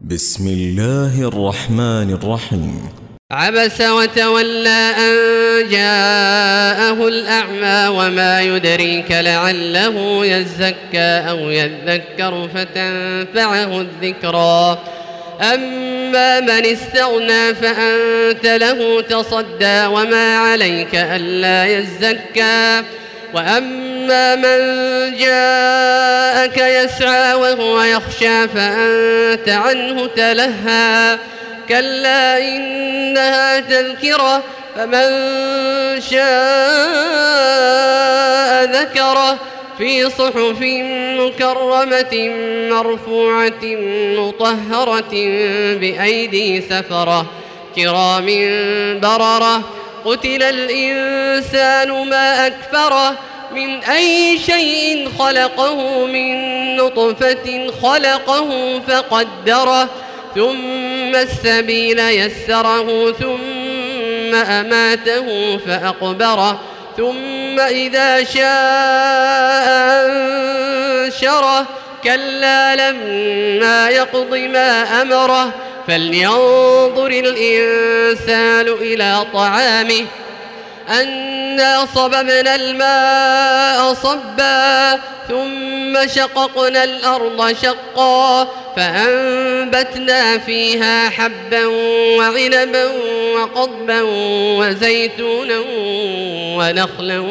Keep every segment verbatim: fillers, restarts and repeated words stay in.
بسم الله الرحمن الرحيم. عبس وتولى أن جاءه الأعمى وما يدريك لعله يزكى أو يذكر فتنفعه الذكرى. أما من استغنى فأنت له تصدى وما عليك ألا يزكى. وأما من جاءك يسعى وهو يخشى فأنت عنه تلهى. كلا إنها تذكرة فمن شاء ذكره في صحف مكرمة مرفوعة مطهرة بأيدي سفرة كرام بررة. قتل الإنسان ما أكفره من أي شيء خلقه من نطفة خلقه فقدره ثم السبيل يسره ثم أماته فأقبره ثم إذا شاء أنشره. كلا لما يقض ما أمره فلينظر الإنسان إلى طعامه أنا صببنا الماء صبا ثم شققنا الأرض شقا فأنبتنا فيها حبا وعنبا وقضبا وزيتونا ونخلا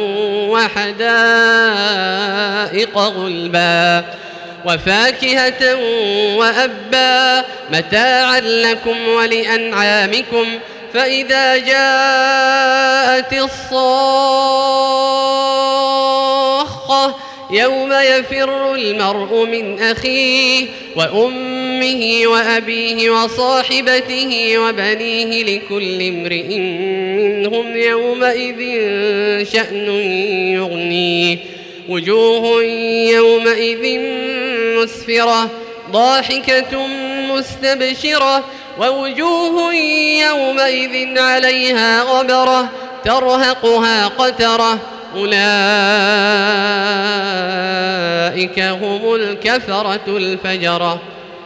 وحدائق غلبا وفاكهة وأبا متاعا لكم ولأنعامكم. فإذا جاءت الصاخة يوم يفر المرء من أخيه وأمه وأبيه وصاحبته وبنيه لكل امرئ منهم يومئذ شأن يغنيه. وجوه يومئذ مسفرة ضاحكة مستبشرة ووجوه يومئذ عليها غبرة ترهقها قترة. أولئك هم الكفرة الفجرة.